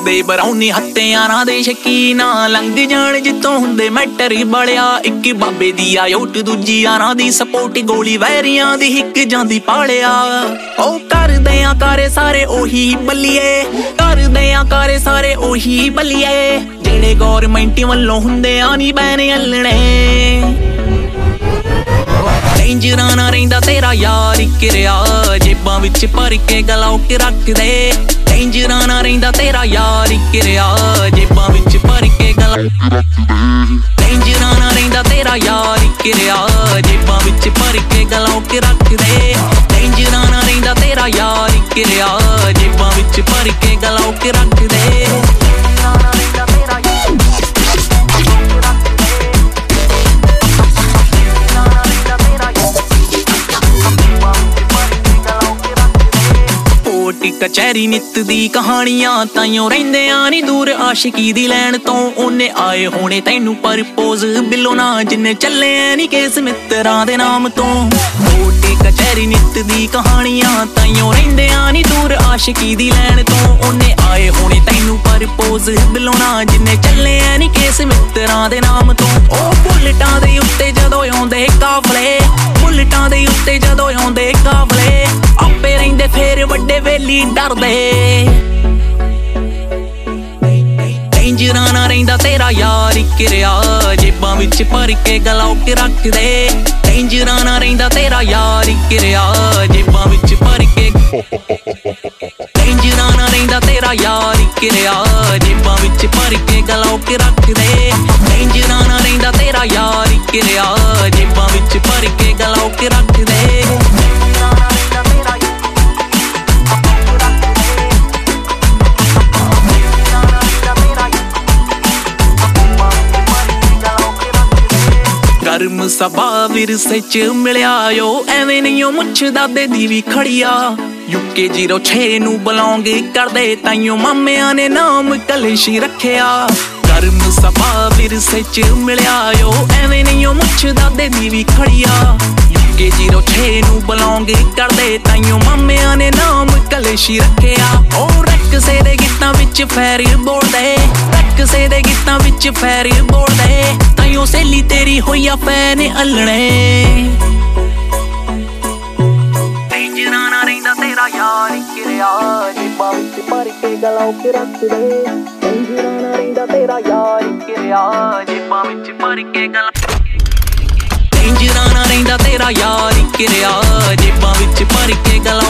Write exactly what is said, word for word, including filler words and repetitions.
ਦੇ ਬਰਾਉਨੀ ਹੱਤਿਆਰਾਂ ਦੇ ਸ਼ਕੀਨਾ ਲੰਘ ਜਾਣ ਜਿੱਤੋਂ ਹੁੰਦੇ ਮੈਟਰ ਬਲਿਆ ਇੱਕ ਬਾਬੇ ਦੀ ਆ ਓਟ ਦੂਜੀ ਯਾਰਾਂ ਦੀ ਸਪੋਰਟ ਗੋਲੀ ਵੈਰੀਆਂ ਦੀ ਹਿੱਕ ਜਾਂਦੀ ਪਾਲਿਆ ਉਹ ਕਰਦੇ ਆ ਕਾਰੇ ਸਾਰੇ ਉਹੀ ਬੱਲੀਏ ਕਰਦੇ ਆ ਕਾਰੇ ਸਾਰੇ ਉਹੀ ਬੱਲੀਏ ਜਿਹੜੇ ਗੌਰਮੈਂਟ ਵੱਲੋਂ ਹੁੰਦੇ ਆ ਨੀ ਬੈਨ ਅਲਣੇ ਡੇਂਜਰਾਂ ਨਾ ਰਹਿੰਦਾ ਤੇਰਾ ਯਾਰ ਕਿਰਿਆ ਜੇਬਾਂ ਵਿੱਚ ਭਰ ਕੇ ਗਲਾਉਕ ਰੱਖਦੇ ਡੇਂਜਰਾਂ ਨਾ ਰਹਿੰਦਾ ਤੇਰਾ ਯਾਰ ਕਿਰਿਆ ਜੇਬਾਂ ਵਿੱਚ ਭਰ ਕੇ ਗਲਾਉਕ ਰੱਖਦੇ ਡੇਂਜਰਾਂ ਨਾ ਰਹਿੰਦਾ ਤੇਰਾ ਯਾਰ ਕਿਰਿਆ ਜੇਬਾਂ ਵਿੱਚ ਭਰ ਕੇ ਗਲਾਉਕ ਰੱਖਦੇ ਡੇਂਜਰਾਂ ਨਾ ਰਹਿੰਦਾ ਤੇਰਾ ਯਾਰ ਕਿਰਿਆ ਜੇਬਾਂ ਵਿੱਚ ਭਰ ਕੇ ਗਲਾਉਕ ਰੱਖਦੇ ਕਚਹਿਰੀ ਨਿੱਤ ਦੀ ਕਹਾਣੀਆਂ ਤਾਈਓ ਰਹਿੰਦਿਆਂ ਨੀ ਦੂਰ ਆਸ਼ਿਕੀ ਦੀ ਲੈਣ ਤੋਂ ਉਹਨੇ ਆਏ ਹੋਣੇ ਤੈਨੂੰ ਪਰਪੋਜ਼ ਬਿੱਲੋ ਨਾ ਜਿੰਨੇ ਚੱਲੇ ਨੀ ਕੇਸ ਮਿੱਤਰਾਂ ਦੇ ਨਾਮ ਤੋਂ ਮੋਟੀ ਕਚਹਿਰੀ ਨਿੱਤ ਦੀ ਕਹਾਣੀਆਂ ਤਾਈਓ ਰਹਿੰਦਿਆਂ ਨੀ ਦੂਰ ਆਸ਼ਿਕੀ ਦੀ ਲੈਣ ਤੋਂ ਉਹਨੇ ਆਏ ਹੋਣੇ ਤੈਨੂੰ ਪਰਪੋਜ਼ ਬਿੱਲੋ ਨਾ ਜਿੰਨੇ ਚੱਲੇ ਨੀ ਕੇਸ ਮਿੱਤਰਾਂ ਦੇ ਨਾਮ ਤੋਂ ਉਹ ਬੁਲਟਾਂ ਦੇ ਉੱਤੇ ਜਦੋਂ ਆਉਂਦੇ ਕਾਫਲੇ ਬੁਲਟਾਂ ਦੇ ਉੱਤੇ ਜਦੋਂ ਆਉਂਦੇ ਕਾਫਲੇ ਆਪੇ ਰਹਿੰਦੇ ਫੇਰ ਵੱਡੇ ਵੇਲੀ ਡਰਦੇ ਡੇਂਜਰਾਂ ਨਾ ਰਹਿੰਦਾ ਤੇਰਾ ਯਾਰ ਕਿਰਿਆ ਜੇਬਾਂ ਵਿੱਚ ਭਰ ਕੇ ਗਲਾਉਕ ਰੱਖਦੇ ਡੇਂਜਰਾਂ ਨਾ ਰਹਿੰਦਾ ਤੇਰਾ ਯਾਰ ਕਿਰਿਆ ਜੇਬਾਂ ਵਿੱਚ ਭਰ ਕੇ ਡੇਂਜਰਾਂ ਨਾ ਰਹਿੰਦਾ ਤੇਰਾ ਯਾਰ ਕਿਰਿਆ ਜੇਬਾਂ ਵਿੱਚ ਭਰ ਕੇ ਗਲਾਉਕ ਰੱਖਦੇ ਡੇਂਜਰਾਂ ਨਾ ਰਹਿੰਦਾ ਤੇਰਾ ਯਾਰ ਕਿਰਿਆ ਜੇਬਾਂ ਵਿੱਚ ਭਰ ਕੇ ਗਲਾਉਕ ਰੱਖਦੇ ਗਰਮ ਸਭਾ ਵਿਰਸੇ ਚ ਮਿਲਿਆ ਓ ਐਵੇਂ ਨਹੀਂ ਓ ਮੁੱਛ ਦਾਦੇ ਦੀ ਵੀ ਖੜੀਆ ਯੂਕੇ ਜ਼ੀਰੋ ਛੇ ਨੂੰ ਬਿਲੋਂਗ ਕਰਦੇ ਤਾਈਓ ਮਾਮਿਆਂ ਨੇ ਨਾਮ ਕਲੇਸ਼ੀ ਰੱਖਿਆ ਗਰਮ ਸਭਾ ਵਿਰਸੇ ਚ ਮਿਲਿਆ ਓ ਐਵੇਂ ਨਹੀਂ ਓ ਮੁੱਛ ਦਾਦੇ ਦੀ ਵੀ ਖੜੀਆ ਯੂਕੇ ਜ਼ੀਰੋ ਛੇ ਨੂੰ ਬਿਲੋਂਗ ਕਰਦੇ ਤਾਈਓ ਮਾਮਿਆਂ ਨੇ ਨਾਮ ਕਲੇਸ਼ੀ ਰੱਖਿਆ ਉਹ ਰਕਸੇ ਦੇ ਗੀਤਾਂ ਵਿੱਚ ਫੈਰ ਬੋਲਦੇ ਰਕਸੇ ਦੇ ਗੀਤਾਂ ਵਿੱਚ ਫੈਰ ਬੋਲਦੇ ਤਾਈਓ ਸਹੇਲੀ ਤੇਰੀ ਹੋਈ ਆ ਫੈਨ ਅਲਣੇ ਡੇਂਜਰਾਂ ਨਾ ਰਹਿੰਦਾ ਤੇਰਾ ਯਾਰ ਕਿਰਿਆ ਜੇਬਾਂ ਵਿੱਚ ਭਰ ਕੇ ਗਲਾਉਕ ਰੱਖਦੇ ਡੇਂਜਰਾਂ ਨਾ ਰਹਿੰਦਾ ਤੇਰਾ ਯਾਰ ਕਿਰਿਆ ਜੇਬਾਂ ਵਿੱਚ ਭਰ ਕੇ ਗਲਾ ਡੇਂਜਰਾਂ ਨਾ ਰਹਿੰਦਾ ਤੇਰਾ ਯਾਰ ਕਿਰਿਆ ਜੇਬਾਂ ਵਿੱਚ ਭਰ ਕੇ ਗਲਾ